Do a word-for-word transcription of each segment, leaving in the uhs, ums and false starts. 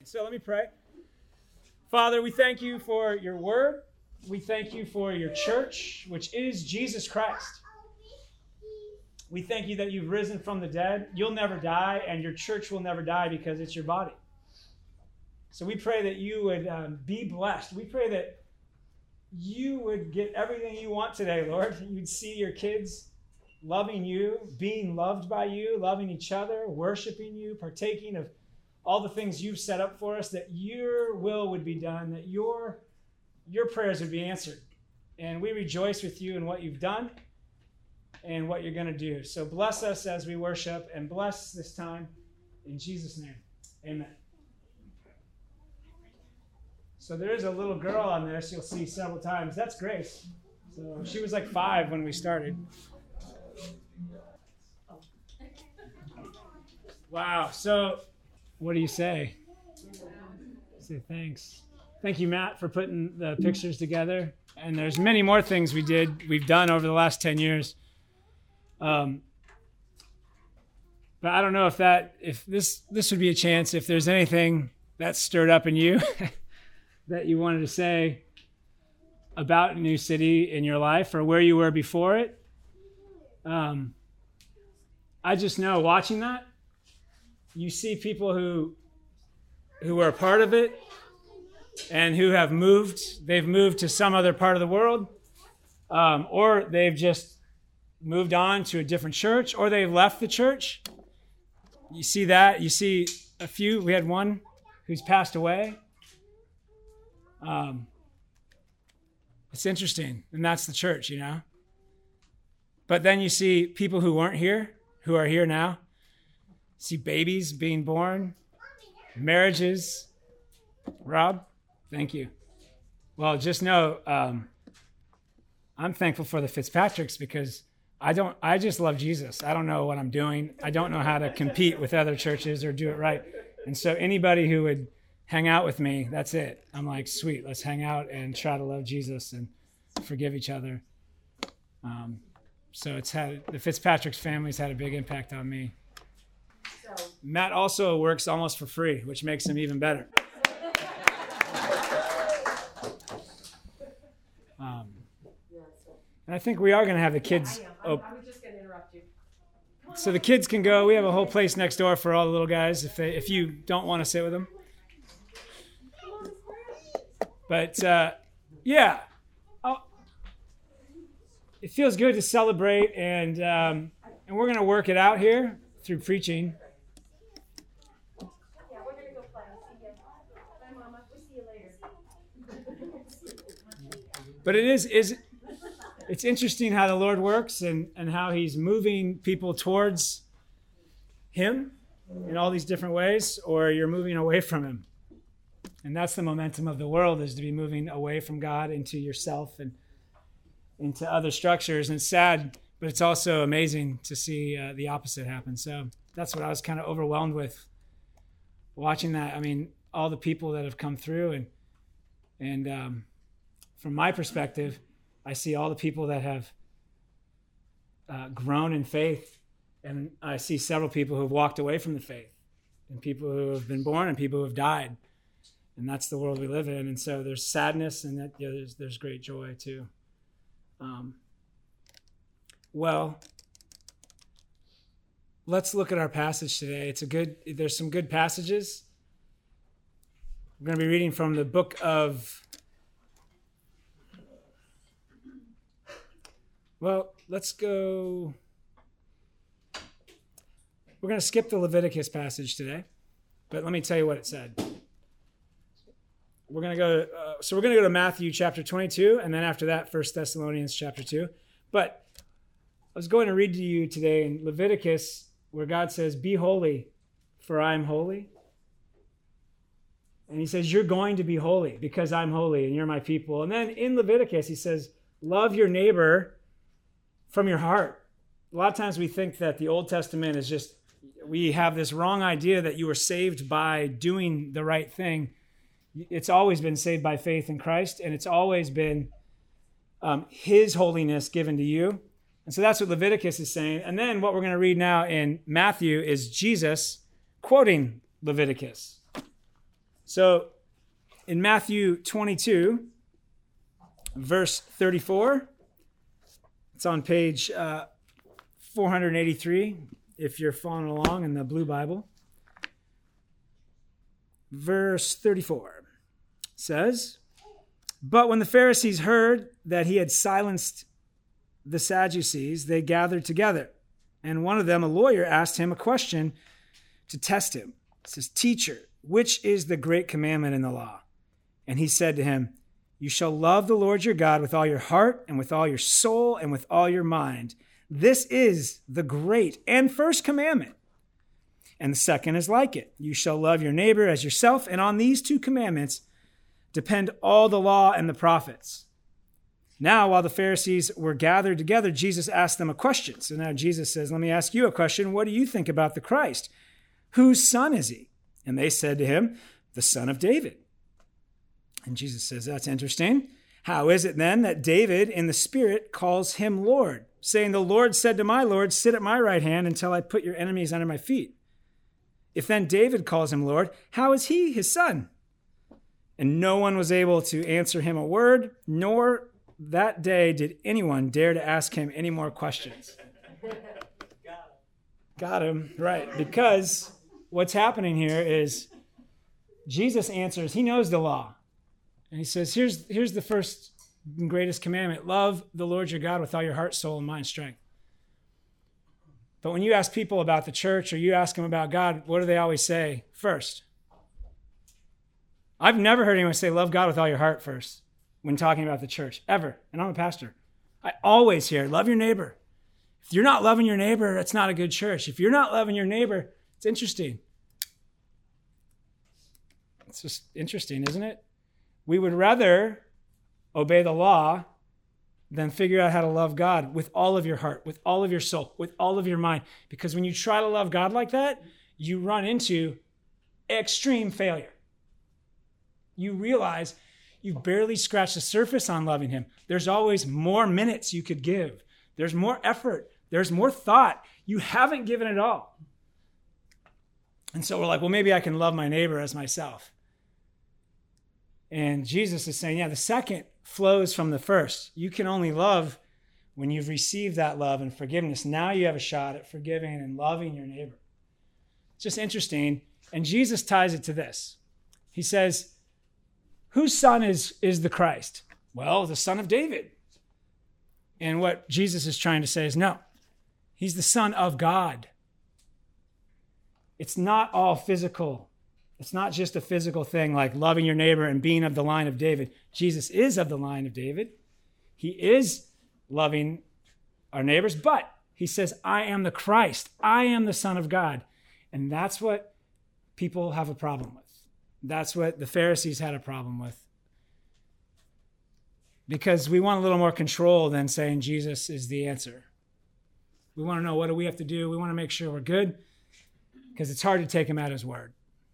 So let me pray. Father, we thank you for your word. We thank you for your church, which is Jesus Christ. We thank you that you've risen from the dead. You'll never die, and your church will never die because it's your body. So we pray that you would um, be blessed. We pray that you would get everything you want today, Lord. You'd see your kids loving you, being loved by you, loving each other, worshiping you, partaking of all the things you've set up for us, that your will would be done, that your, your prayers would be answered. And we rejoice with you in what you've done and what you're going to do. So bless us as we worship, and bless this time in Jesus' name. Amen. So there is a little girl on this you'll see several times. That's Grace. So she was like five when we started. Wow. So what do you say? Say thanks. Thank you, Matt, for putting the pictures together. And there's many more things we did, we've done over the last ten years. Um, but I don't know if that, if this, this would be a chance, if there's anything that stirred up in you that you wanted to say about New City in your life or where you were before it. Um, I just know watching that, you see people who who are a part of it and who have moved. They've moved to some other part of the world, um, or they've just moved on to a different church, or they've left the church. You see that. You see a few. We had one who's passed away. Um, it's interesting, and that's the church, you know. But then you see people who weren't here, who are here now. See babies being born, marriages. Rob, thank you. Well, just know um, I'm thankful for the Fitzpatricks because I don't. I just love Jesus. I don't know what I'm doing. I don't know how to compete with other churches or do it right. And so anybody who would hang out with me, that's it. I'm like, sweet, let's hang out and try to love Jesus and forgive each other. Um, so it's had the Fitzpatrick's family's had a big impact on me. Matt also works almost for free, which makes him even better. Um, and I think we are going to have the kids. I am. I was just going to interrupt you. So the kids can go. We have a whole place next door for all the little guys if they, if you don't want to sit with them. But uh, yeah, I'll, it feels good to celebrate, and um, and we're going to work it out here through preaching. But it is is it's interesting how the Lord works and, and how he's moving people towards him in all these different ways, or you're moving away from him. And that's the momentum of the world, is to be moving away from God into yourself and into other structures. And it's sad, but it's also amazing to see uh, the opposite happen. So that's what I was kind of overwhelmed with watching that. I mean, all the people that have come through, and and um, from my perspective, I see all the people that have uh, grown in faith, and I see several people who have walked away from the faith, and people who have been born and people who have died. And that's the world we live in. And so there's sadness, and that, you know, there's there's great joy too. Um, well, let's look at our passage today. It's a good. There's some good passages. We're going to be reading from the book of. Well, let's go. We're going to skip the Leviticus passage today, but let me tell you what it said. We're going to go, uh, so we're going to go to Matthew chapter twenty-two, and then after that, First Thessalonians chapter two. But I was going to read to you today in Leviticus, where God says, "Be holy, for I am holy." And he says, "You're going to be holy because I'm holy and you're my people." And then in Leviticus, he says, "Love your neighbor from your heart." A lot of times we think that the Old Testament is just, we have this wrong idea that you were saved by doing the right thing. It's always been saved by faith in Christ, and it's always been um, his holiness given to you. And so that's what Leviticus is saying. And then what we're going to read now in Matthew is Jesus quoting Leviticus. So in Matthew twenty-two, verse thirty-four, it's on page uh, four hundred eighty-three, if you're following along in the Blue Bible. Verse thirty-four says, "But when the Pharisees heard that he had silenced the Sadducees, they gathered together. And one of them, a lawyer, asked him a question to test him. It says, 'Teacher, which is the great commandment in the law?' And he said to him, 'You shall love the Lord your God with all your heart and with all your soul and with all your mind. This is the great and first commandment. And the second is like it. You shall love your neighbor as yourself. And on these two commandments depend all the law and the prophets.' Now, while the Pharisees were gathered together, Jesus asked them a question. So now Jesus says, 'Let me ask you a question. What do you think about the Christ? Whose son is he?' And they said to him, 'The son of David.' And Jesus says, 'That's interesting. How is it then that David in the Spirit calls him Lord, saying, the Lord said to my Lord, sit at my right hand until I put your enemies under my feet? If then David calls him Lord, how is he his son?' And no one was able to answer him a word, nor that day did anyone dare to ask him any more questions." Got him, right. Because what's happening here is Jesus answers, he knows the law. And he says, here's, here's the first and greatest commandment. Love the Lord your God with all your heart, soul, and mind, strength. But when you ask people about the church or you ask them about God, what do they always say first? I've never heard anyone say, love God with all your heart first when talking about the church, ever. And I'm a pastor. I always hear, love your neighbor. If you're not loving your neighbor, it's not a good church. If you're not loving your neighbor, it's interesting. It's just interesting, isn't it? We would rather obey the law than figure out how to love God with all of your heart, with all of your soul, with all of your mind. Because when you try to love God like that, you run into extreme failure. You realize you've barely scratched the surface on loving him. There's always more minutes you could give. There's more effort. There's more thought. You haven't given it all. And so we're like, well, maybe I can love my neighbor as myself. And Jesus is saying, yeah, the second flows from the first. You can only love when you've received that love and forgiveness. Now you have a shot at forgiving and loving your neighbor. It's just interesting. And Jesus ties it to this. He says, whose son is, is the Christ? Well, the son of David. And what Jesus is trying to say is, no, he's the son of God. It's not all physical. It's not just a physical thing like loving your neighbor and being of the line of David. Jesus is of the line of David. He is loving our neighbors, but he says, I am the Christ. I am the Son of God. And that's what people have a problem with. That's what the Pharisees had a problem with. Because we want a little more control than saying Jesus is the answer. We want to know, what do we have to do? We want to make sure we're good, because it's hard to take him at his word.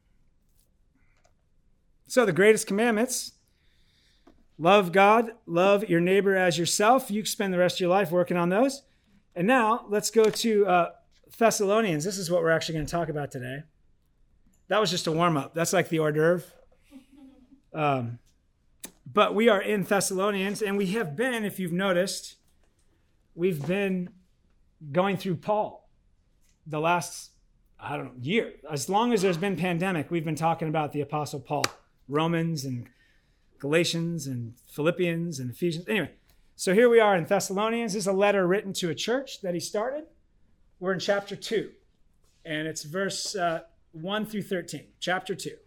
So the greatest commandments: love God, love your neighbor as yourself. You spend the rest of your life working on those. And now let's go to uh, Thessalonians. This is what we're actually going to talk about today. That was just a warm-up. That's like the hors d'oeuvre. Um, but we are in Thessalonians, and we have been, if you've noticed, we've been going through Paul the last, I don't know, year. As long as there's been pandemic, we've been talking about the Apostle Paul. Romans and Galatians and Philippians and Ephesians. Anyway, so here we are in Thessalonians. This is a letter written to a church that he started. We're in chapter two, and it's verse uh, one through thirteen. Chapter two.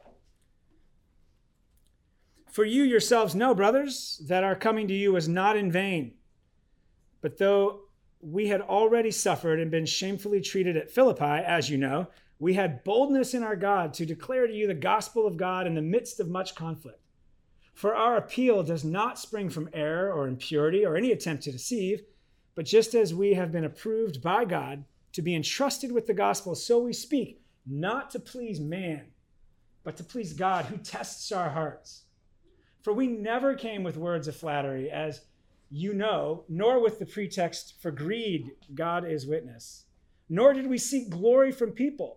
For you yourselves know, brothers, that our coming to you was not in vain. But though we had already suffered and been shamefully treated at Philippi, as you know, we had boldness in our God to declare to you the gospel of God in the midst of much conflict. For our appeal does not spring from error or impurity or any attempt to deceive, but just as we have been approved by God to be entrusted with the gospel, so we speak, not to please man, but to please God, who tests our hearts. For we never came with words of flattery, as you know, nor with the pretext for greed, God is witness. Nor did we seek glory from people,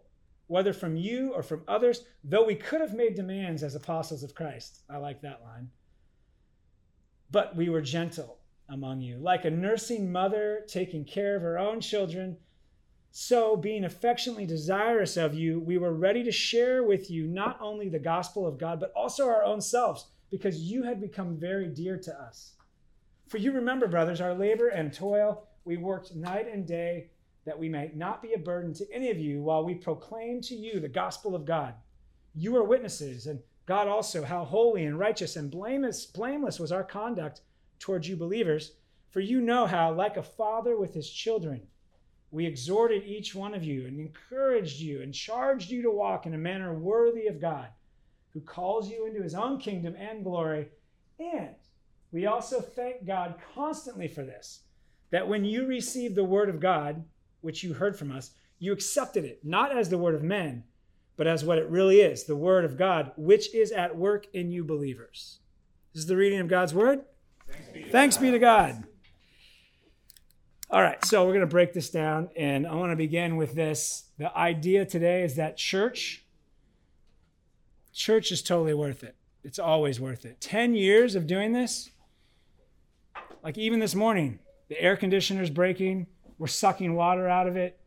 whether from you or from others, though we could have made demands as apostles of Christ. I like that line. But we were gentle among you, like a nursing mother taking care of her own children. So, being affectionately desirous of you, we were ready to share with you not only the gospel of God, but also our own selves, because you had become very dear to us. For you remember, brothers, our labor and toil. We worked night and day that we might not be a burden to any of you while we proclaim to you the gospel of God. You are witnesses, and God also, how holy and righteous and blameless, blameless was our conduct towards you believers. For you know how, like a father with his children, we exhorted each one of you and encouraged you and charged you to walk in a manner worthy of God, who calls you into his own kingdom and glory. And we also thank God constantly for this, that when you received the word of God, which you heard from us, you accepted it, not as the word of men, but as what it really is, the word of God, which is at work in you believers. This is the reading of God's word. Thanks be to, Thanks be to God. All right, so we're going to break this down, and I want to begin with this. The idea today is that church, church is totally worth it. It's always worth it. Ten years of doing this, like even this morning, the air conditioner's breaking, we're sucking water out of it.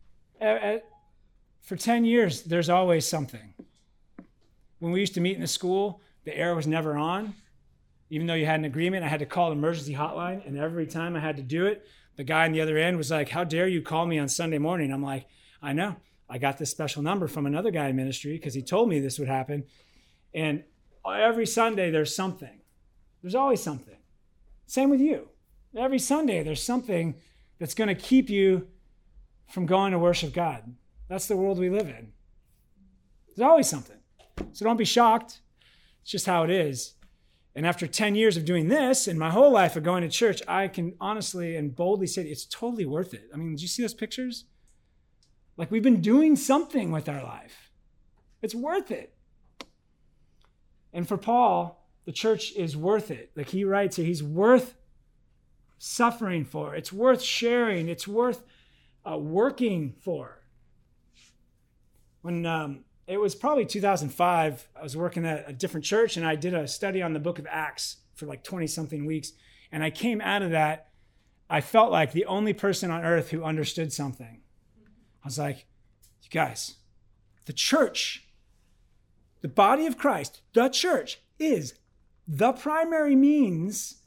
For ten years, there's always something. When we used to meet in the school, the air was never on. Even though you had an agreement, I had to call an emergency hotline, and every time I had to do it, the guy on the other end was like, how dare you call me on Sunday morning? I'm like, I know. I got this special number from another guy in ministry because he told me this would happen. And every Sunday, there's something. There's always something. Same with you. Every Sunday, there's something that's going to keep you from going to worship God. That's the world we live in. There's always something. So don't be shocked. It's just how it is. And after ten years of doing this and my whole life of going to church, I can honestly and boldly say it's totally worth it. I mean, did you see those pictures? Like we've been doing something with our life. It's worth it. And for Paul, the church is worth it. Like he writes here, he's worth suffering for. It's worth sharing. It's worth uh, working for. When um, it was probably two thousand five, I was working at a different church and I did a study on the book of Acts for like twenty something weeks. And I came out of that, I felt like the only person on earth who understood something. I was like, you guys, the church, the body of Christ, the church is the primary means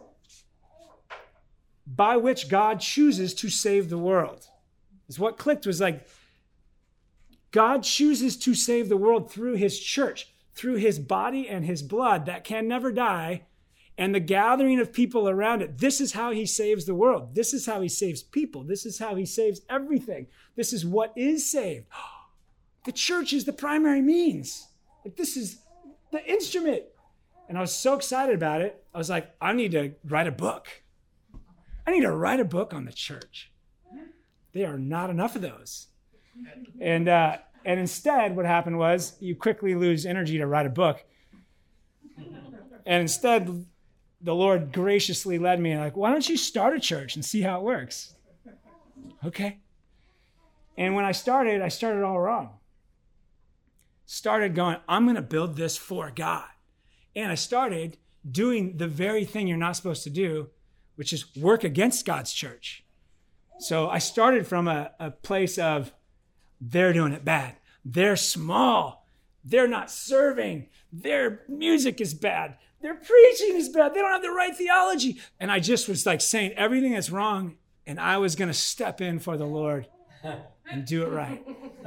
by which God chooses to save the world. Is what clicked was like, God chooses to save the world through his church, through his body and his blood that can never die, and the gathering of people around it. This is how he saves the world. This is how he saves people. This is how he saves everything. This is what is saved. The church is the primary means. Like this is the instrument. And I was so excited about it. I was like, I need to write a book. I need to write a book on the church. There are not enough of those. And uh, and instead, what happened was you quickly lose energy to write a book. And instead, the Lord graciously led me like, why don't you start a church and see how it works? Okay. And when I started, I started all wrong. Started going, I'm going to build this for God. And I started doing the very thing you're not supposed to do, which is work against God's church. So I started from a, a place of, they're doing it bad. They're small. They're not serving. Their music is bad. Their preaching is bad. They don't have the right theology. And I just was like saying everything that's wrong, and I was going to step in for the Lord and do it right.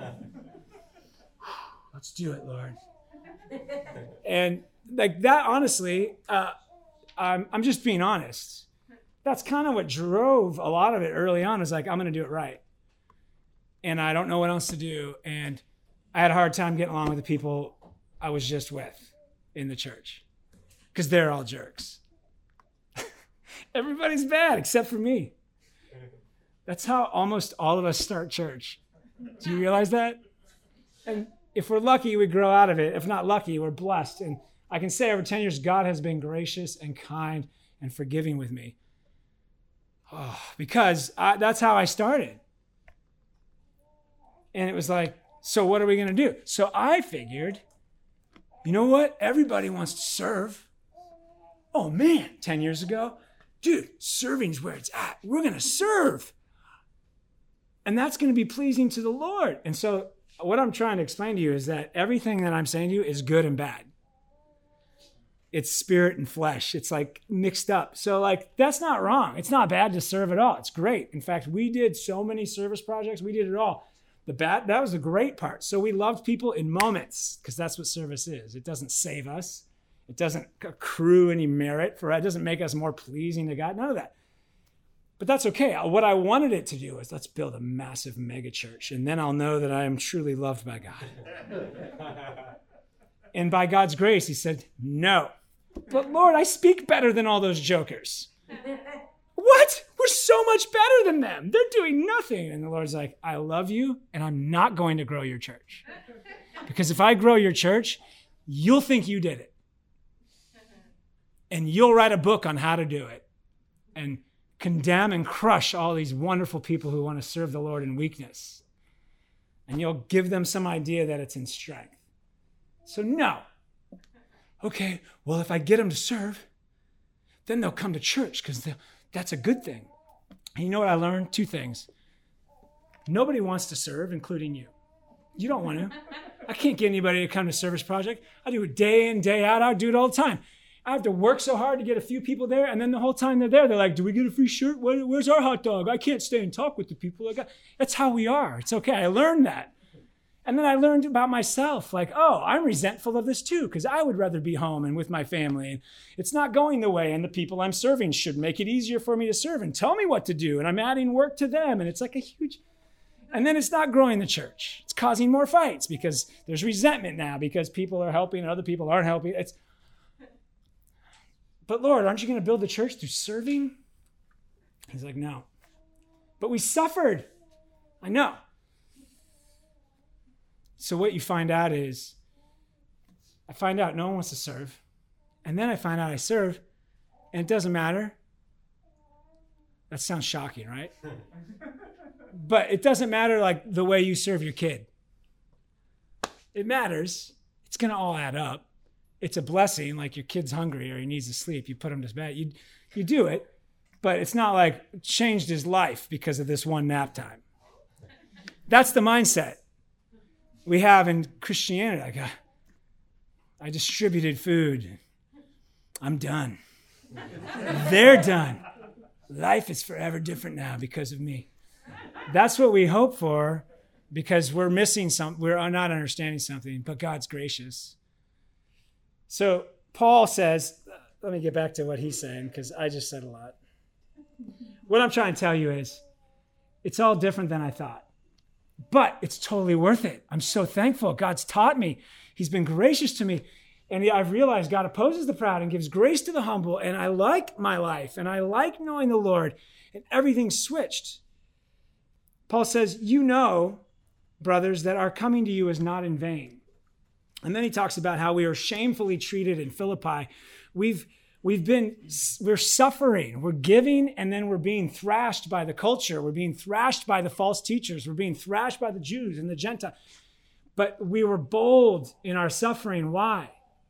Let's do it, Lord. And like that, honestly, uh, I'm, I'm just being honest. That's kind of what drove a lot of it early on, is like, I'm going to do it right. And I don't know what else to do. And I had a hard time getting along with the people I was just with in the church because they're all jerks. Everybody's bad except for me. That's how almost all of us start church. Do you realize that? And if we're lucky, we grow out of it. If not lucky, we're blessed. And I can say over ten years, God has been gracious and kind and forgiving with me. Oh, because I, that's how I started. And it was like, So what are we going to do? So I figured, you know what? Everybody wants to serve. Oh man, ten years ago, dude, serving's where it's at. We're going to serve. And that's going to be pleasing to the Lord. And so what I'm trying to explain to you is that everything that I'm saying to you is good and bad. It's spirit and flesh. It's like mixed up. So like, that's not wrong. It's not bad to serve at all. It's great. In fact, we did so many service projects. We did it all. The bad, that was the great part. So we loved people in moments because that's what service is. It doesn't save us. It doesn't accrue any merit for it. It doesn't make us more pleasing to God. None of that. But that's okay. What I wanted it to do is let's build a massive mega church. And then I'll know that I am truly loved by God. And by God's grace, he said, no. But Lord, I speak better than all those jokers. What? We're so much better than them. They're doing nothing. And the Lord's like, I love you, and I'm not going to grow your church. Because if I grow your church, you'll think you did it. And you'll write a book on how to do it. And condemn and crush all these wonderful people who want to serve the Lord in weakness. And you'll give them some idea that it's in strength. So no. Okay, well, if I get them to serve, then they'll come to church because that's a good thing. And you know what I learned? Two things. Nobody wants to serve, including you. You don't want to. I can't get anybody to come to Service Project. I do it day in, day out. I do it all the time. I have to work so hard to get a few people there, and then the whole time they're there, they're like, do we get a free shirt? Where's our hot dog? I can't stay and talk with the people. That's how we are. It's okay. I learned that. And then I learned about myself, like, oh, I'm resentful of this too, because I would rather be home and with my family. And it's not going the way, and the people I'm serving should make it easier for me to serve and tell me what to do. And I'm adding work to them, and it's like a huge... And then it's not growing the church. It's causing more fights because there's resentment now because people are helping and other people aren't helping. It's... But Lord, aren't you going to build the church through serving? He's like, no. But we suffered. I know. So what you find out is, I find out no one wants to serve. And then I find out I serve, and it doesn't matter. That sounds shocking, right? But it doesn't matter like the way you serve your kid. It matters. It's going to all add up. It's a blessing, like your kid's hungry or he needs to sleep. You put him to bed. You, you do it. But it's not like it changed his life because of this one nap time. That's the mindset we have in Christianity. Like, uh, I distributed food. I'm done. They're done. Life is forever different now because of me. That's what we hope for because we're missing something. We're not understanding something, but God's gracious. So Paul says, let me get back to what he's saying because I just said a lot. What I'm trying to tell you is it's all different than I thought, but it's totally worth it. I'm so thankful. God's taught me. He's been gracious to me. And I've realized God opposes the proud and gives grace to the humble. And I like my life and I like knowing the Lord, and everything's switched. Paul says, you know, brothers, that our coming to you is not in vain. And then he talks about how we are shamefully treated in Philippi. We've we've been we're suffering, we're giving, and then we're being thrashed by the culture. We're being thrashed by the false teachers. We're being thrashed by the Jews and the Gentiles. But we were bold in our suffering. Why?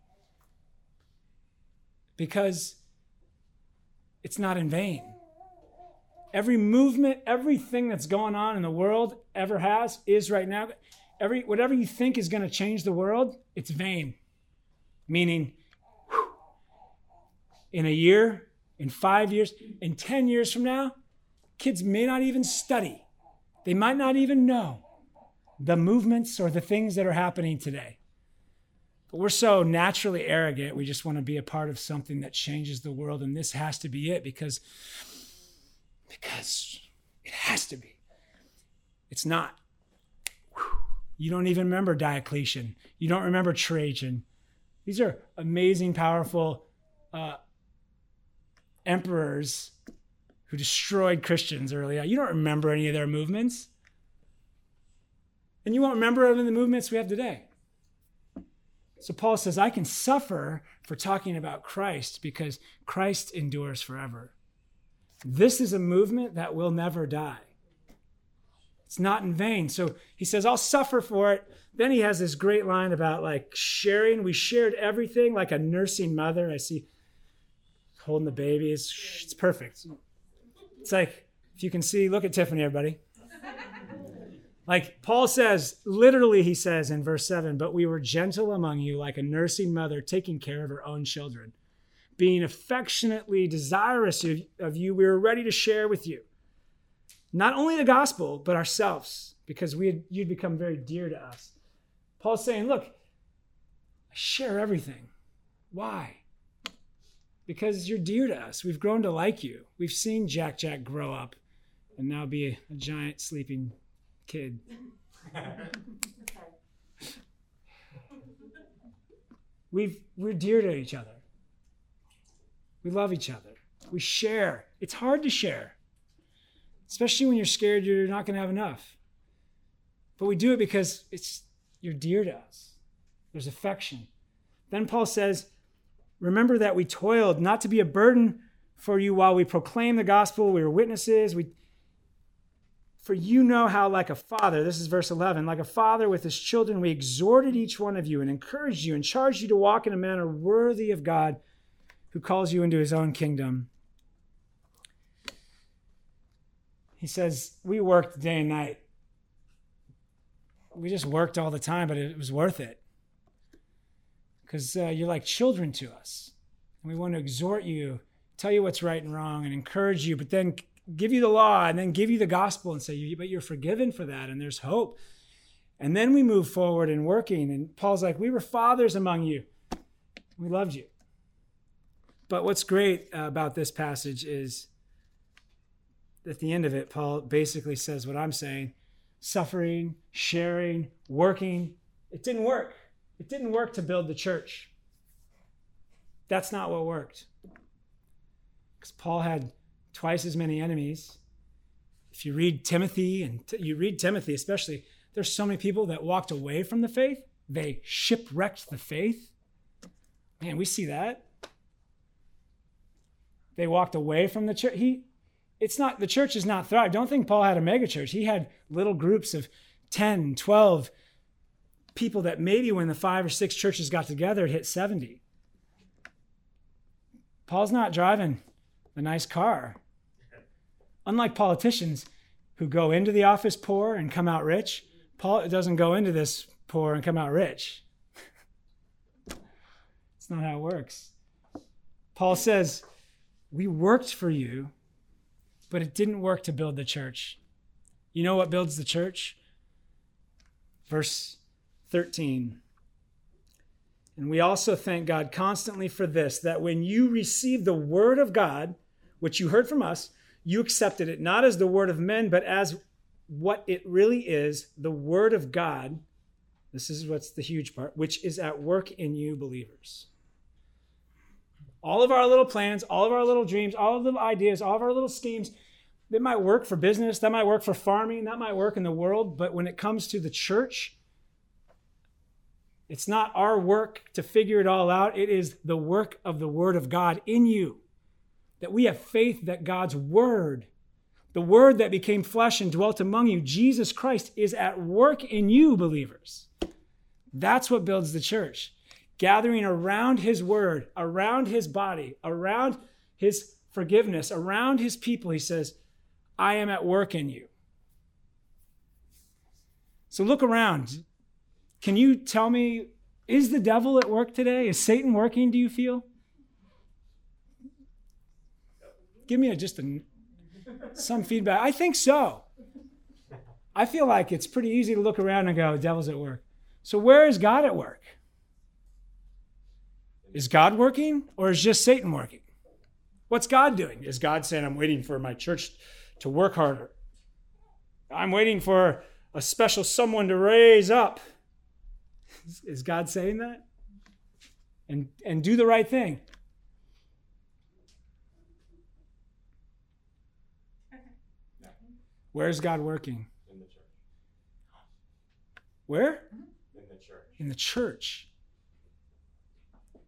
Because it's not in vain. Every movement, everything that's going on in the world ever has, is right now. Every whatever you think is going to change the world, it's vain. Meaning, whew, in a year, in five years, in ten years from now, kids may not even study. They might not even know the movements or the things that are happening today. But we're so naturally arrogant, we just want to be a part of something that changes the world, and this has to be it because, because it has to be. It's not. You don't even remember Diocletian. You don't remember Trajan. These are amazing, powerful uh, emperors who destroyed Christians early on. You don't remember any of their movements. And you won't remember any of the movements we have today. So Paul says, I can suffer for talking about Christ because Christ endures forever. This is a movement that will never die. It's not in vain. So he says, I'll suffer for it. Then he has this great line about like sharing. We shared everything like a nursing mother. I see holding the baby. It's, it's perfect. It's like, if you can see, look at Tiffany, everybody. Like Paul says, literally he says in verse seven, but we were gentle among you like a nursing mother taking care of her own children. Being affectionately desirous of, of you, we were ready to share with you. Not only the gospel, but ourselves, because we had, you'd become very dear to us. Paul's saying, look, I share everything. Why? Because you're dear to us. We've grown to like you. We've seen Jack Jack grow up and now be a, a giant sleeping kid. We've, we're dear to each other. We love each other. We share. It's hard to share, especially when you're scared you're not going to have enough. But we do it because it's you're dear to us. There's affection. Then Paul says, remember that we toiled not to be a burden for you while we proclaim the gospel. We were witnesses. We, for you know how like a father, this is verse eleven, like a father with his children, we exhorted each one of you and encouraged you and charged you to walk in a manner worthy of God who calls you into his own kingdom. He says, we worked day and night. We just worked all the time, but it was worth it. Because uh, you're like children to us. And we want to exhort you, tell you what's right and wrong, and encourage you, but then give you the law, and then give you the gospel and say, but you're forgiven for that, and there's hope. And then we move forward in working. And Paul's like, we were fathers among you. We loved you. But what's great about this passage is at the end of it, Paul basically says what I'm saying. Suffering, sharing, working. It didn't work. It didn't work to build the church. That's not what worked. Because Paul had twice as many enemies. If you read Timothy, and t- you read Timothy especially, there's so many people that walked away from the faith. They shipwrecked the faith. Man, we see that. They walked away from the church. He, it's not, the church is not thrived. Don't think Paul had a mega church. He had little groups of ten, twelve people that maybe when the five or six churches got together, it hit seventy. Paul's not driving a nice car. Unlike politicians who go into the office poor and come out rich, Paul doesn't go into this poor and come out rich. It's not how it works. Paul says, we worked for you, but it didn't work to build the church. You know what builds the church? Verse thirteen. And we also thank God constantly for this, that when you received the word of God, which you heard from us, you accepted it not as the word of men, but as what it really is, the word of God. This is what's the huge part, which is at work in you believers. All of our little plans, all of our little dreams, all of the ideas, all of our little schemes, that might work for business, that might work for farming, that might work in the world, but when it comes to the church, it's not our work to figure it all out. It is the work of the word of God in you. That we have faith that God's word, the word that became flesh and dwelt among you, Jesus Christ, is at work in you, believers. That's what builds the church. Gathering around his word, around his body, around his forgiveness, around his people, he says, I am at work in you. So look around. Can you tell me, is the devil at work today? Is Satan working, do you feel? Give me a, just a, some feedback. I think so. I feel like it's pretty easy to look around and go, the devil's at work. So where is God at work? Is God working or is just Satan working? What's God doing? Is God saying, I'm waiting for my church to work harder? I'm waiting for a special someone to raise up. Is God saying that? And, and do the right thing. Where's God working? In the church. Where? In the church. In the church.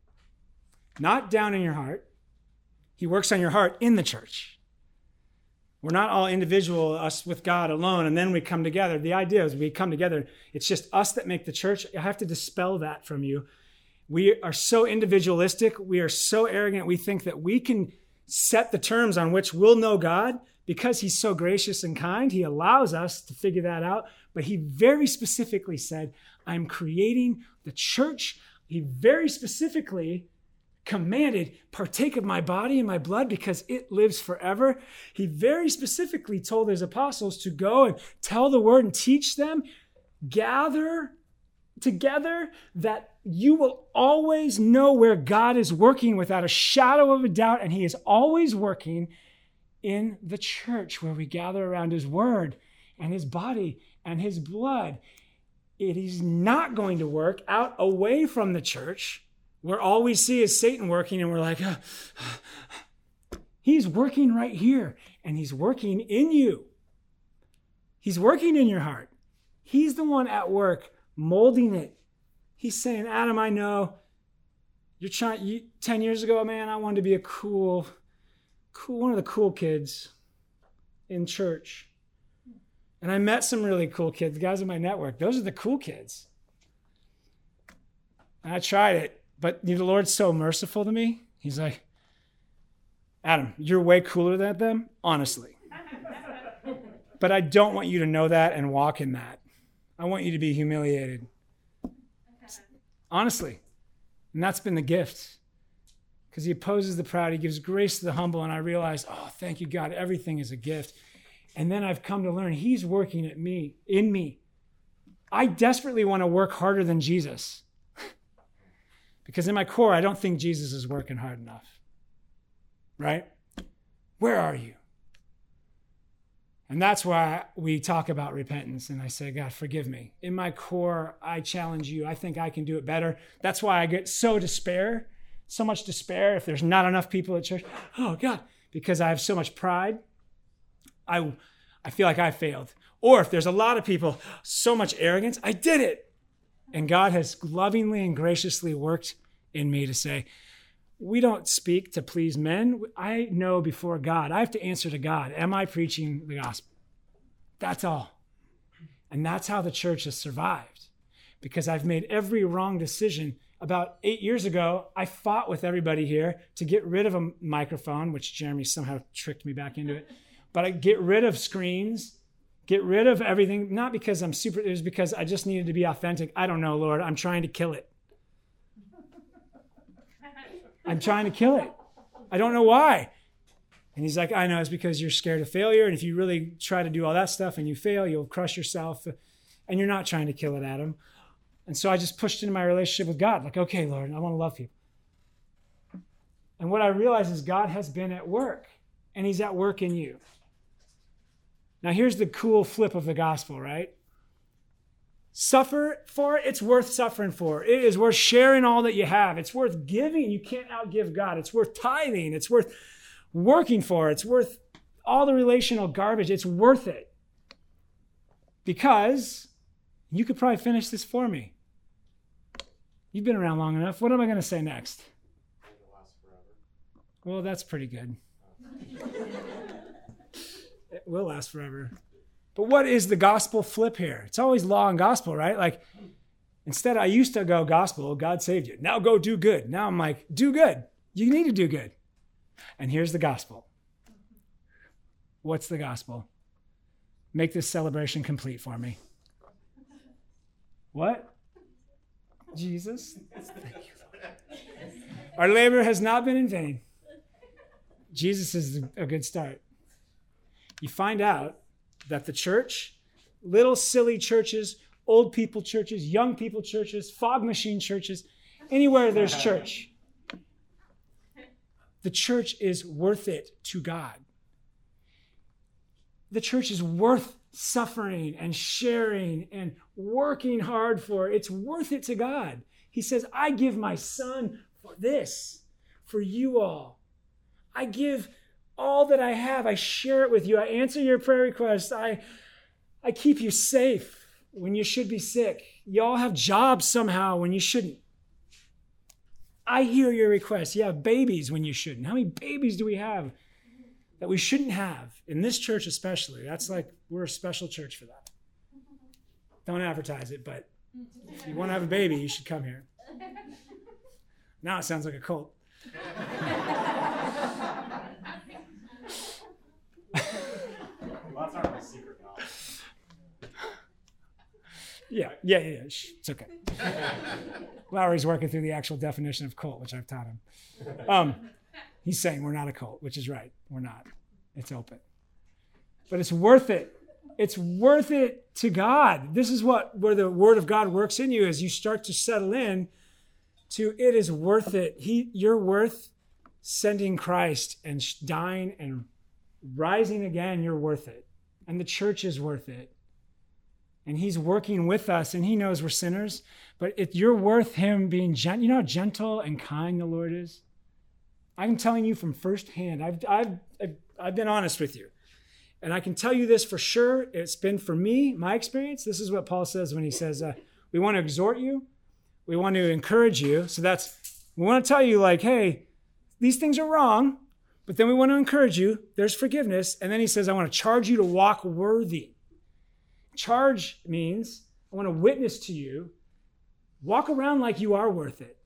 Not down in your heart. He works on your heart in the church. We're not all individual, us with God alone, and then we come together. The idea is we come together. It's just us that make the church. I have to dispel that from you. We are so individualistic. We are so arrogant. We think that we can set the terms on which we'll know God. Because he's so gracious and kind, he allows us to figure that out. But he very specifically said, I'm creating the church. He very specifically commanded, partake of my body and my blood because it lives forever. He very specifically told his apostles to go and tell the word and teach them, gather together, that you will always know where God is working without a shadow of a doubt. And he is always working in the church where we gather around his word and his body and his blood. It is not going to work out away from the church where all we see is Satan working and we're like, oh. He's working right here and he's working in you. He's working in your heart. He's the one at work molding it. He's saying, Adam, I know you're trying, you, ten years ago, man, I wanted to be a cool Cool, one of the cool kids in church. And I met some really cool kids, the guys in my network. Those are the cool kids. And I tried it, but the Lord's so merciful to me. He's like, Adam, you're way cooler than them, honestly. But I don't want you to know that and walk in that. I want you to be humiliated. Honestly. And that's been the gift. Because he opposes the proud, he gives grace to the humble, and I realize, oh, thank you, God, everything is a gift. And then I've come to learn he's working at me, in me. I desperately want to work harder than Jesus. Because in my core, I don't think Jesus is working hard enough. Right? Where are you? And that's why we talk about repentance, and I say, God, forgive me. In my core, I challenge you. I think I can do it better. That's why I get so despair. So much despair if there's not enough people at church. Oh, God, because I have so much pride. I, I feel like I failed. Or if there's a lot of people, so much arrogance, I did it. And God has lovingly and graciously worked in me to say, we don't speak to please men. I know before God, I have to answer to God, am I preaching the gospel? That's all. And that's how the church has survived. Because I've made every wrong decision. About eight years ago, I fought with everybody here to get rid of a microphone, which Jeremy somehow tricked me back into it. But I get rid of screens, get rid of everything, not because I'm super, it was because I just needed to be authentic. I don't know, Lord, I'm trying to kill it. I'm trying to kill it. I don't know why. And he's like, I know, it's because you're scared of failure. And if you really try to do all that stuff and you fail, you'll crush yourself. And you're not trying to kill it, Adam. And so I just pushed into my relationship with God. Like, okay, Lord, I want to love people. And what I realize is God has been at work. And he's at work in you. Now, here's the cool flip of the gospel, right? Suffer for it. It's worth suffering for. It is worth sharing all that you have. It's worth giving. You can't outgive God. It's worth tithing. It's worth working for. It's worth all the relational garbage. It's worth it. Because you could probably finish this for me. You've been around long enough. What am I going to say next? It'll last forever. Well, that's pretty good. It will last forever. But what is the gospel flip here? It's always law and gospel, right? Like, instead, I used to go gospel, God saved you. Now go do good. Now I'm like, do good. You need to do good. And here's the gospel. What's the gospel? Make this celebration complete for me. What? Jesus? Thank you. Our labor has not been in vain. Jesus is a good start. You find out that the church, little silly churches, old people churches, young people churches, fog machine churches, anywhere there's church, the church is worth it to God. The church is worth suffering and sharing and working hard for. It's worth it to God. He says, I give my son for this, for you all. I give all that I have. I share it with you. I answer your prayer requests. I, I keep you safe when you should be sick. You all have jobs somehow when you shouldn't. I hear your requests. You have babies when you shouldn't. How many babies do we have? that we shouldn't have, in this church especially. That's like, we're a special church for that. Don't advertise it, but if you want to have a baby, you should come here. Now it sounds like a cult. Well, that's not my secret knowledge. Yeah, yeah, yeah, yeah. Shh, it's okay. Lowry's working through the actual definition of cult, which I've taught him. Um, he's saying we're not a cult, which is right. We're not. It's open. But it's worth it. It's worth it to God. This is what where the word of God works in you as you start to settle in to it is worth it. He, you're worth sending Christ and dying and rising again. You're worth it. And the church is worth it. And he's working with us, and he knows we're sinners. But if you're worth him being gentle, you know how gentle and kind the Lord is? I'm telling you from firsthand. I've, I've, I've, I've been honest with you. And I can tell you this for sure. It's been for me, my experience. This is what Paul says when he says, uh, we want to exhort you. We want to encourage you. So that's, we want to tell you like, hey, these things are wrong. But then we want to encourage you. There's forgiveness. And then he says, I want to charge you to walk worthy. Charge means I want to witness to you. Walk around like you are worth it.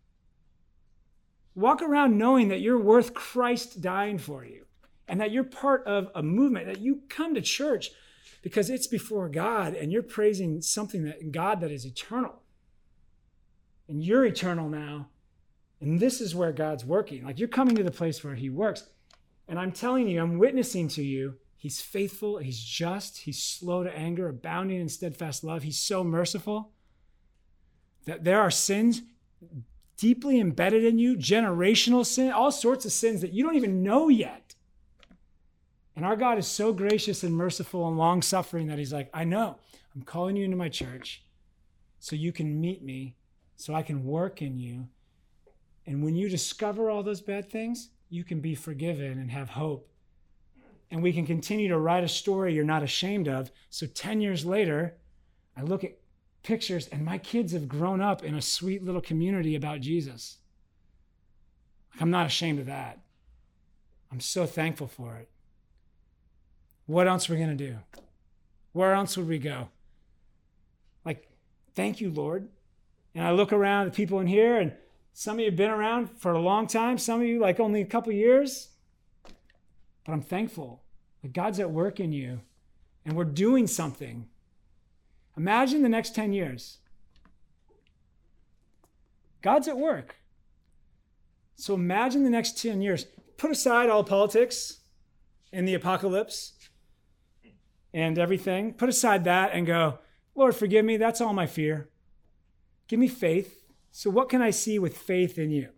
Walk around knowing that you're worth Christ dying for you and that you're part of a movement, that you come to church because it's before God and you're praising something that God that is eternal. And you're eternal now. And this is where God's working. Like you're coming to the place where he works. And I'm telling you, I'm witnessing to you. He's faithful, he's just, he's slow to anger, abounding in steadfast love. He's so merciful that there are sins deeply embedded in you, generational sin, all sorts of sins that you don't even know yet. And our God is so gracious and merciful and long-suffering that he's like, I know, I'm calling you into my church so you can meet me, so I can work in you. And when you discover all those bad things, you can be forgiven and have hope. And we can continue to write a story you're not ashamed of. So ten years later, I look at pictures and my kids have grown up in a sweet little community about Jesus. I'm not ashamed of that. I'm so thankful for it. What else are we going to do? Where else would we go? Like, thank you, Lord. And I look around at people in here, and some of you have been around for a long time. Some of you, like, only a couple years. But I'm thankful that God's at work in you and we're doing something. Imagine the next ten years. God's at work. So imagine the next ten years. Put aside all politics and the apocalypse and everything. Put aside that and go, Lord, forgive me. That's all my fear. Give me faith. So what can I see with faith in you?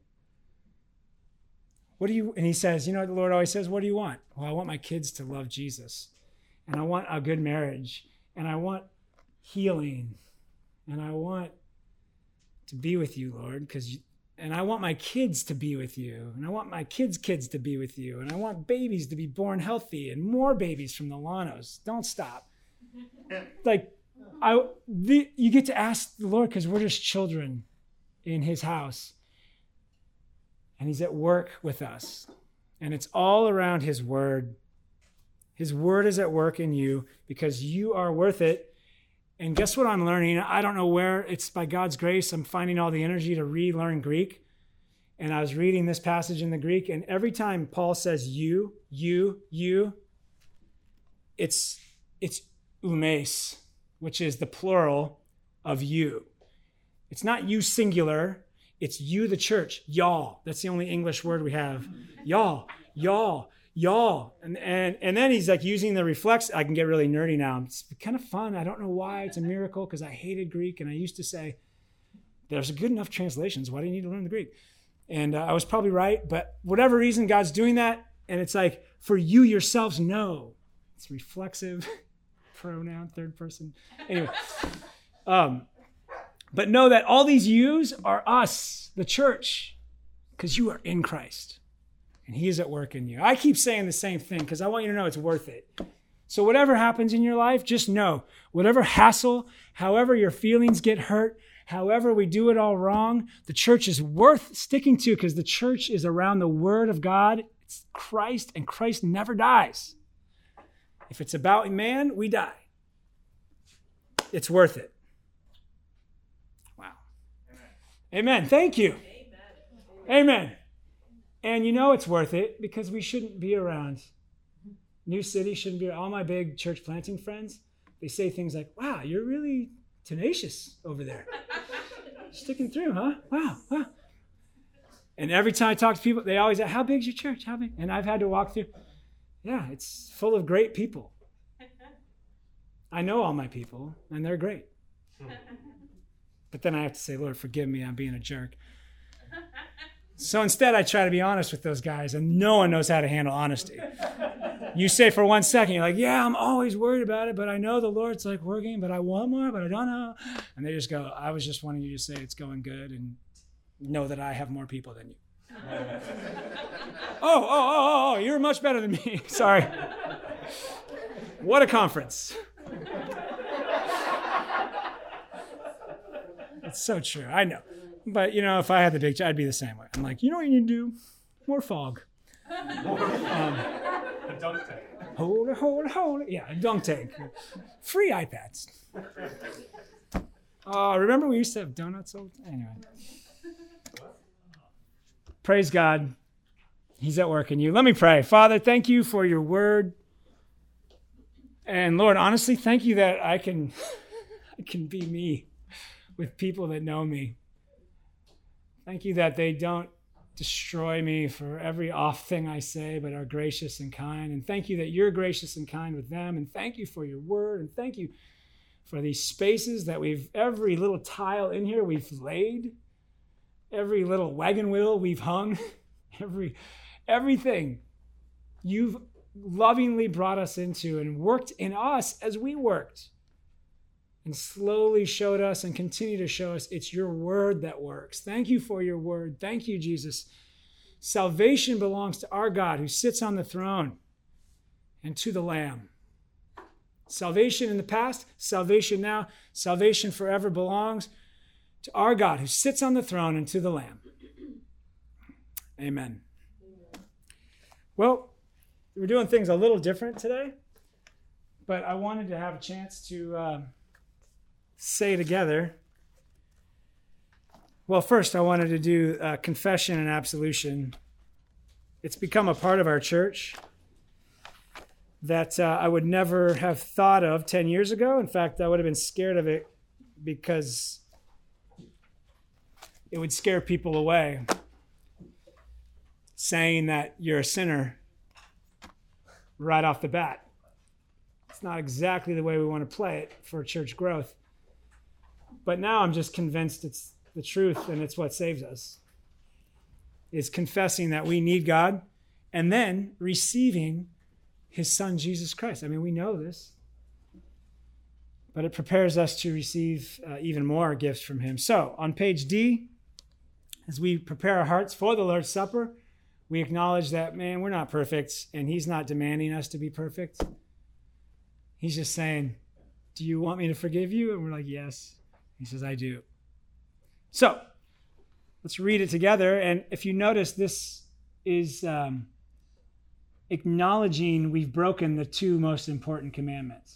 What do you, and he says, you know what the Lord always says, what do you want? Well, I want my kids to love Jesus. And I want a good marriage. And I want healing. And I want to be with you, Lord. Because, and I want my kids to be with you. And I want my kids' kids to be with you. And I want babies to be born healthy and more babies from the Lanos. Don't stop. Like, I, the, you get to ask the Lord because we're just children in his house. And he's at work with us. And it's all around his word. His word is at work in you because you are worth it. And guess what I'm learning? I don't know where. It's by God's grace. I'm finding all the energy to relearn Greek. And I was reading this passage in the Greek. And every time Paul says you, you, you, it's, it's umes, which is the plural of you. It's not you singular. It's you, the church, y'all. That's the only English word we have. Y'all, y'all, y'all. And, and, and then he's like using the reflex. I can get really nerdy now. It's kind of fun. I don't know why. It's a miracle because I hated Greek. And I used to say, there's good enough translations. Why do you need to learn the Greek? And uh, I was probably right. But whatever reason, God's doing that. And it's like, for you yourselves know. It's reflexive, pronoun, third person. Anyway. Um, But know that all these yous are us, the church, because you are in Christ. And he is at work in you. I keep saying the same thing because I want you to know it's worth it. So whatever happens in your life, just know, whatever hassle, however your feelings get hurt, however we do it all wrong, the church is worth sticking to because the church is around the word of God. It's Christ, and Christ never dies. If it's about man, we die. It's worth it. Wow. Amen. Amen. Thank you. Amen. Amen. And you know it's worth it because we shouldn't be around. New City shouldn't be, all my big church planting friends, they say things like, wow, you're really tenacious over there. Sticking through, huh? Wow, wow. And every time I talk to people, they always ask, how big is your church? How big? And I've had to walk through, yeah, it's full of great people. I know all my people, and they're great. But then I have to say, Lord, forgive me, I'm being a jerk. So instead, I try to be honest with those guys, and no one knows how to handle honesty. You say for one second, you're like, yeah, I'm always worried about it, but I know the Lord's like working, but I want more, but I don't know. And they just go, I was just wanting you to say it's going good and know that I have more people than you. oh, oh, oh, oh, you're much better than me. Sorry. What a conference. It's so true. I know. But, you know, if I had the big, I'd be the same way. I'm like, you know what you need to do? More fog. um, A dunk tank. Hold it, hold it, hold it. Yeah, a dunk tank. Free iPads. Uh, remember we used to have donuts? Anyway. Praise God. He's at work in you. Let me pray. Father, thank you for your word. And Lord, honestly, thank you that I can, I can be me with people that know me. Thank you that they don't destroy me for every off thing I say, but are gracious and kind. And thank you that you're gracious and kind with them. And thank you for your word. And thank you for these spaces that we've, every little tile in here we've laid, every little wagon wheel we've hung, every everything you've lovingly brought us into and worked in us as we worked and slowly showed us and continue to show us it's your word that works. Thank you for your word. Thank you, Jesus. Salvation belongs to our God who sits on the throne and to the Lamb. Salvation in the past, salvation now, salvation forever belongs to our God who sits on the throne and to the Lamb. Amen. Well, we're doing things a little different today, but I wanted to have a chance to uh, say together. Well, first I wanted to do uh, confession and absolution. It's become a part of our church that uh, I would never have thought of ten years ago. In fact, I would have been scared of it because it would scare people away, saying that you're a sinner right off the bat. It's not exactly the way we want to play it for church growth. But now I'm just convinced it's the truth and it's what saves us. Is confessing that we need God and then receiving his son, Jesus Christ. I mean, we know this, but it prepares us to receive uh, even more gifts from him. So on page D, as we prepare our hearts for the Lord's Supper, we acknowledge that, man, we're not perfect, and he's not demanding us to be perfect. He's just saying, do you want me to forgive you? And we're like, yes. He says, I do. So let's read it together. And if you notice, this is um, acknowledging we've broken the two most important commandments.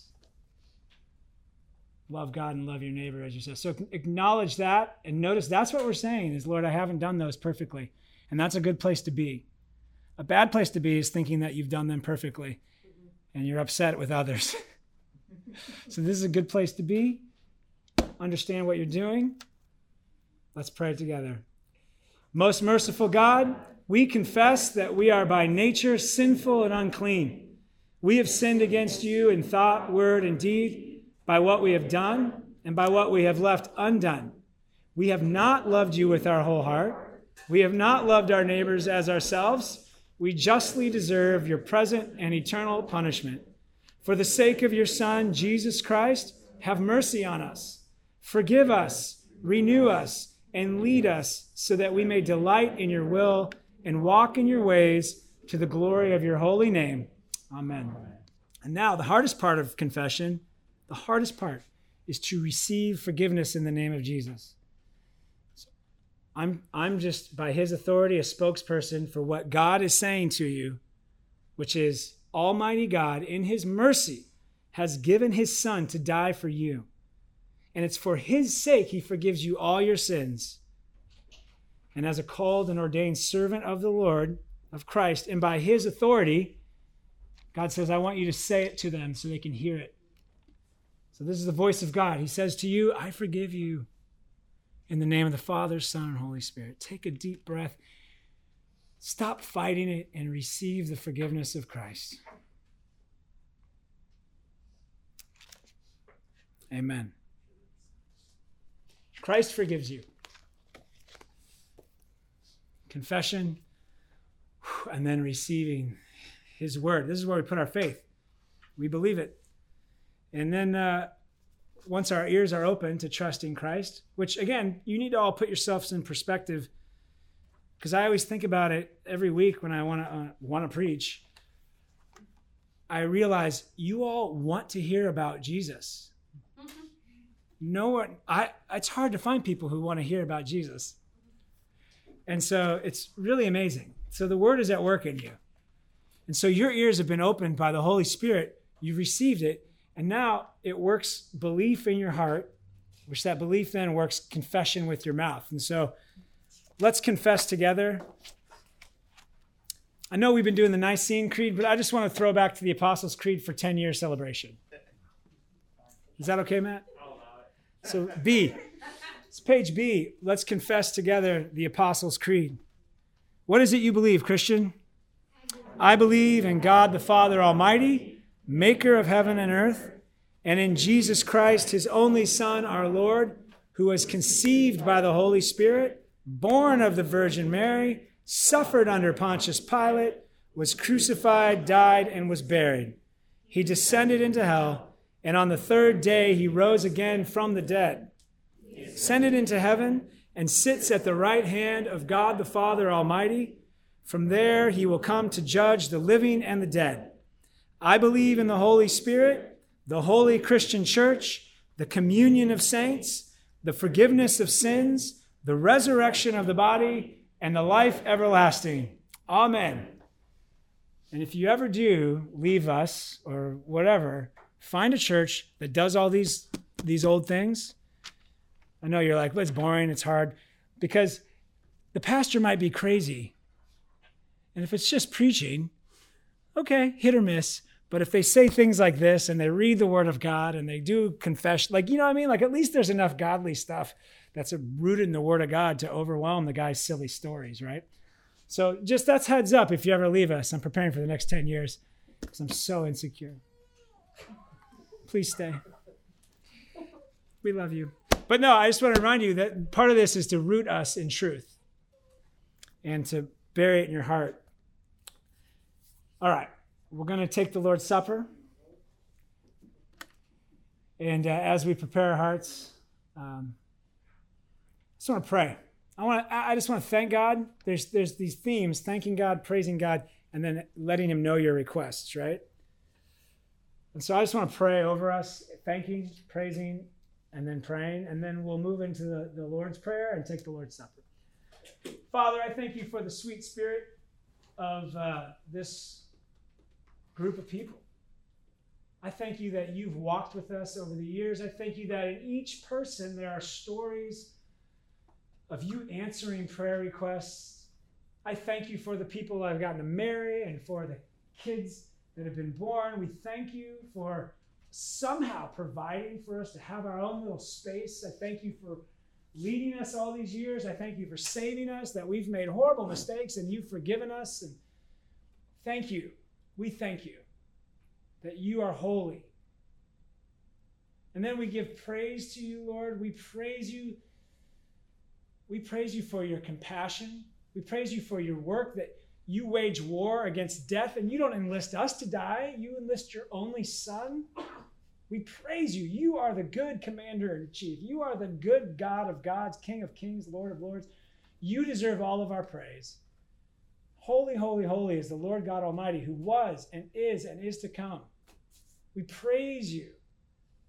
Love God and love your neighbor as yourself. So acknowledge that and notice that's what we're saying is, Lord, I haven't done those perfectly. And that's a good place to be. A bad place to be is thinking that you've done them perfectly and you're upset with others. So this is a good place to be. Understand what you're doing. Let's pray together. Most merciful God, we confess that we are by nature sinful and unclean. We have sinned against you in thought, word, and deed, by what we have done and by what we have left undone. We have not loved you with our whole heart. We have not loved our neighbors as ourselves. We justly deserve your present and eternal punishment. For the sake of your Son, Jesus Christ, have mercy on us. Forgive us, renew us, and lead us so that we may delight in your will and walk in your ways to the glory of your holy name. Amen. And now the hardest part of confession, the hardest part is to receive forgiveness in the name of Jesus. I'm, I'm just, by his authority, a spokesperson for what God is saying to you, which is Almighty God, in his mercy, has given his Son to die for you. And it's for his sake he forgives you all your sins. And as a called and ordained servant of the Lord, of Christ, and by his authority, God says, I want you to say it to them so they can hear it. So this is the voice of God. He says to you, I forgive you. In the name of the Father, Son, and Holy Spirit. Take a deep breath. Stop fighting it and receive the forgiveness of Christ. Amen. Christ forgives you. Confession, and then receiving his word. This is where we put our faith. We believe it. And then uh, once our ears are open to trusting Christ, which again, you need to all put yourselves in perspective, because I always think about it every week when I want to uh, want to preach. I realize you all want to hear about Jesus. Mm-hmm. No one, I, it's hard to find people who want to hear about Jesus. And so it's really amazing. So the word is at work in you. And so your ears have been opened by the Holy Spirit. You've received it. And now it works belief in your heart, which that belief then works confession with your mouth. And so let's confess together. I know we've been doing the Nicene Creed, but I just want to throw back to the Apostles' Creed for ten-year celebration. Is that okay, Matt? So B, it's page B. Let's confess together the Apostles' Creed. What is it you believe, Christian? I believe in God the Father Almighty, maker of heaven and earth, and in Jesus Christ, his only Son, our Lord, who was conceived by the Holy Spirit, born of the Virgin Mary, suffered under Pontius Pilate, was crucified, died, and was buried. He descended into hell, and on the third day he rose again from the dead, ascended into heaven, and sits at the right hand of God the Father Almighty. From there he will come to judge the living and the dead. I believe in the Holy Spirit, the holy Christian church, the communion of saints, the forgiveness of sins, the resurrection of the body, and the life everlasting. Amen. And if you ever do leave us or whatever, find a church that does all these, these old things. I know you're like, well, it's boring, it's hard, because the pastor might be crazy. And if it's just preaching, okay, hit or miss. But if they say things like this and they read the word of God and they do confession, like, you know what I mean? Like, at least there's enough godly stuff that's rooted in the word of God to overwhelm the guy's silly stories, right? So just that's heads up if you ever leave us. I'm preparing for the next ten years because I'm so insecure. Please stay. We love you. But no, I just want to remind you that part of this is to root us in truth and to bury it in your heart. All right. We're going to take the Lord's Supper. And uh, as we prepare our hearts, um, I just want to pray. I want to, I just want to thank God. There's, there's these themes, thanking God, praising God, and then letting him know your requests, right? And so I just want to pray over us, thanking, praising, and then praying. And then we'll move into the, the Lord's Prayer and take the Lord's Supper. Father, I thank you for the sweet spirit of uh, this group of people. I thank you that you've walked with us over the years. I thank you that in each person there are stories of you answering prayer requests. I thank you for the people I've gotten to marry and for the kids that have been born. We thank you for somehow providing for us to have our own little space. I thank you for leading us all these years. I thank you for saving us, that we've made horrible mistakes and you've forgiven us. And thank you. We thank you that you are holy. And then we give praise to you, Lord. We praise you. We praise you for your compassion. We praise you for your work, that you wage war against death and you don't enlist us to die. You enlist your only Son. We praise you. You are the good commander-in-chief. You are the good God of gods, King of kings, Lord of lords. You deserve all of our praise. Holy, holy, holy is the Lord God Almighty, who was and is and is to come. We praise you.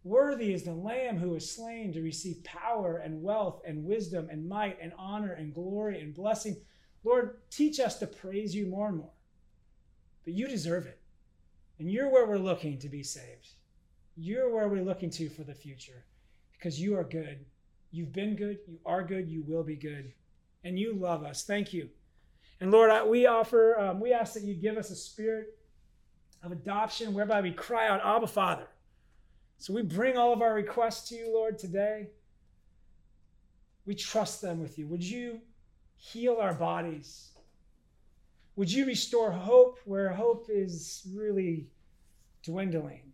Worthy is the Lamb who was slain to receive power and wealth and wisdom and might and honor and glory and blessing. Lord, teach us to praise you more and more. But you deserve it. And you're where we're looking to be saved. You're where we're looking to for the future because you are good. You've been good. You are good. You will be good. And you love us. Thank you. And Lord, I, we offer, um, we ask that you give us a spirit of adoption whereby we cry out, Abba, Father. So we bring all of our requests to you, Lord, today. We trust them with you. Would you heal our bodies? Would you restore hope where hope is really dwindling?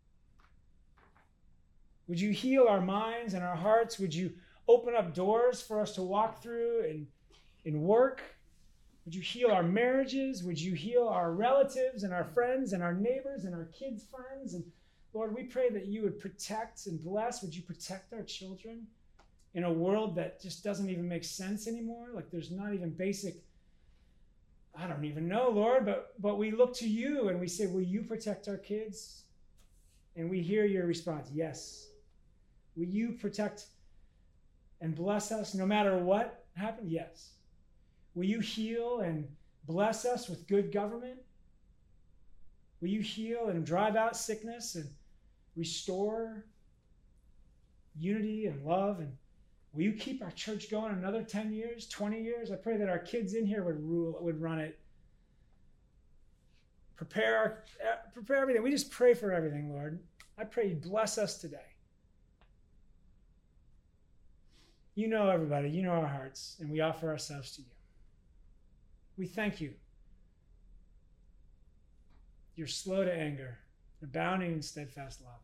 Would you heal our minds and our hearts? Would you open up doors for us to walk through and, and work? Would you heal our marriages? Would you heal our relatives and our friends and our neighbors and our kids' friends? And Lord, we pray that you would protect and bless. Would you protect our children in a world that just doesn't even make sense anymore? Like there's not even basic, I don't even know, Lord, but, but we look to you and we say, will you protect our kids? And we hear your response, yes. Will you protect and bless us no matter what happens? Yes. Will you heal and bless us with good government? Will you heal and drive out sickness and restore unity and love? And will you keep our church going another ten years, twenty years? I pray that our kids in here would rule, would run it. Prepare, our, prepare everything. We just pray for everything, Lord. I pray you bless us today. You know everybody. You know our hearts. And we offer ourselves to you. We thank you. You're slow to anger, abounding in steadfast love.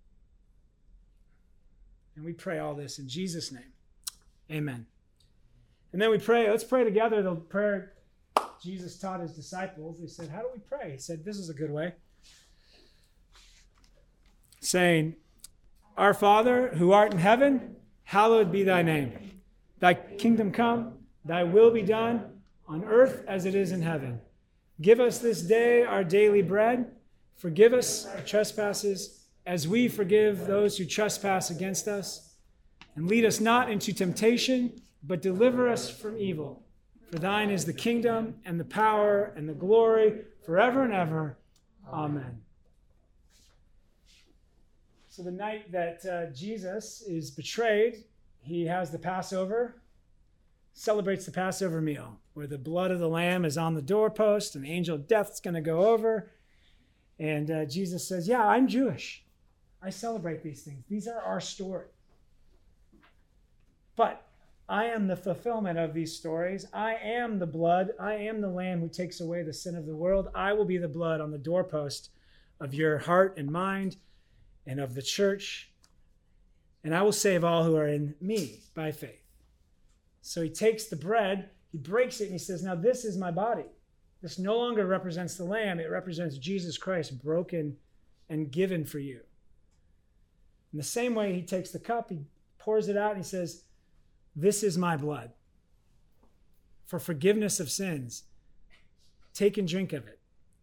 And we pray all this in Jesus' name. Amen. And then we pray, let's pray together the prayer Jesus taught his disciples. They said, how do we pray? He said, this is a good way. Saying, Our Father, who art in heaven, hallowed be thy name. Thy kingdom come, thy will be done on earth as it is in heaven. Give us this day our daily bread. Forgive us our trespasses as we forgive those who trespass against us. And lead us not into temptation, but deliver us from evil. For thine is the kingdom and the power and the glory forever and ever. Amen. So the night that uh, Jesus is betrayed, he has the Passover, celebrates the Passover meal, where the blood of the lamb is on the doorpost and the angel of death is going to go over. And uh, Jesus says, yeah, I'm Jewish. I celebrate these things. These are our story. But I am the fulfillment of these stories. I am the blood. I am the lamb who takes away the sin of the world. I will be the blood on the doorpost of your heart and mind and of the church. And I will save all who are in me by faith. So he takes the bread, he breaks it, and he says, now this is my body. This no longer represents the lamb. It represents Jesus Christ broken and given for you. In the same way, he takes the cup, he pours it out, and he says, this is my blood for forgiveness of sins. Take and drink of it.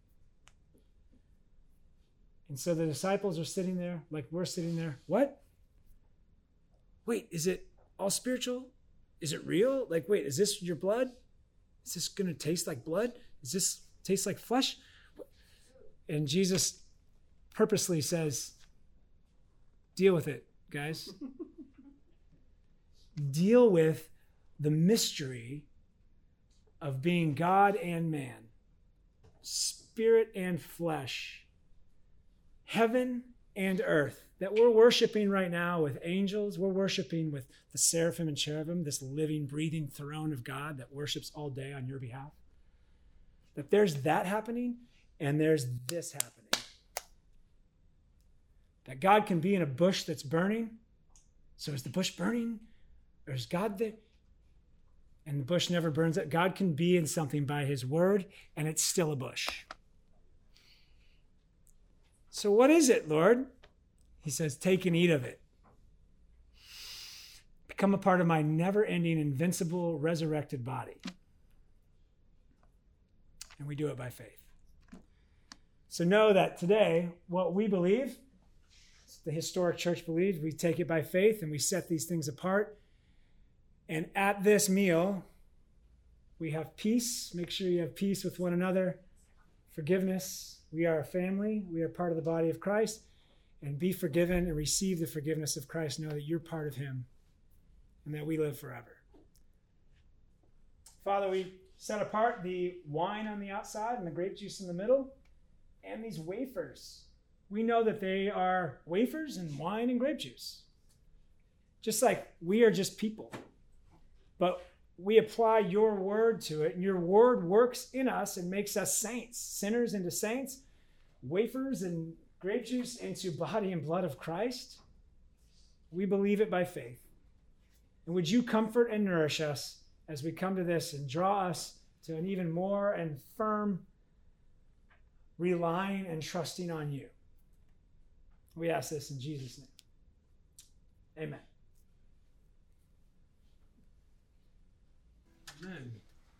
And so the disciples are sitting there like we're sitting there. What? Wait, is it all spiritual? Is it real? Like, wait, is this your blood? Is this going to taste like blood? Is this taste like flesh? And Jesus purposely says, deal with it, guys. Deal with the mystery of being God and man, spirit and flesh, heaven and earth, that we're worshiping right now with angels. We're worshiping with the seraphim and cherubim, this living, breathing throne of God that worships all day on your behalf. That there's that happening and there's this happening. That God can be in a bush that's burning. So is the bush burning? Or is God there? And the bush never burns up. God can be in something by his word and it's still a bush. So what is it, Lord? He says, take and eat of it. Become a part of my never-ending, invincible, resurrected body. And we do it by faith. So know that today, what we believe The historic church believed. We take it by faith and we set these things apart. And at this meal, we have peace. Make sure you have peace with one another. Forgiveness. We are a family. We are part of the body of Christ. And be forgiven and receive the forgiveness of Christ. Know that you're part of him and that we live forever. Father, we set apart the wine on the outside and the grape juice in the middle and these wafers. We know that they are wafers and wine and grape juice. Just like we are just people. But we apply your word to it, and your word works in us and makes us saints, sinners into saints, wafers and grape juice into body and blood of Christ. We believe it by faith. And would you comfort and nourish us as we come to this and draw us to an even more and firm relying and trusting on you. We ask this in Jesus' name. Amen. Amen.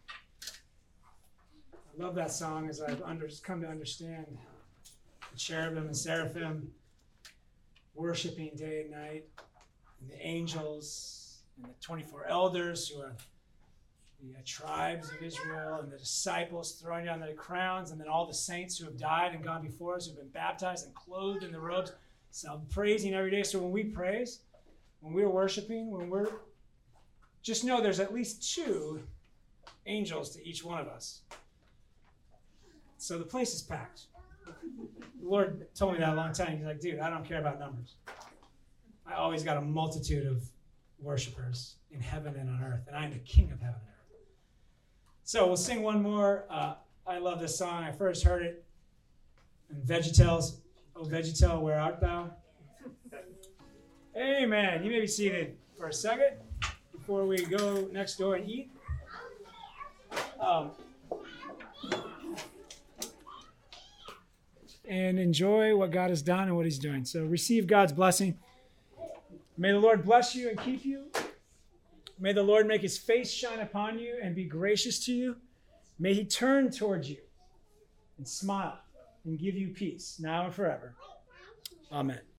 I love that song as I've under, come to understand the cherubim and seraphim worshiping day and night, and the angels and the twenty-four elders who are the uh, tribes of Israel, and the disciples throwing down their crowns, and then all the saints who have died and gone before us, who have been baptized and clothed in the robes, so praising every day. So when we praise, when we're worshiping, when we're, just know there's at least two angels to each one of us. So the place is packed. The Lord told me that a long time. He's like, dude, I don't care about numbers. I always got a multitude of worshipers in heaven and on earth, and I'm the King of heaven and earth. So we'll sing one more. Uh, I love this song. I first heard it in VeggieTales. Oh, VeggieTale, where art thou? Amen. You may be seated for a second before we go next door and eat. Um, and enjoy what God has done and what he's doing. So receive God's blessing. May the Lord bless you and keep you. May the Lord make his face shine upon you and be gracious to you. May he turn towards you and smile and give you peace now and forever. Amen.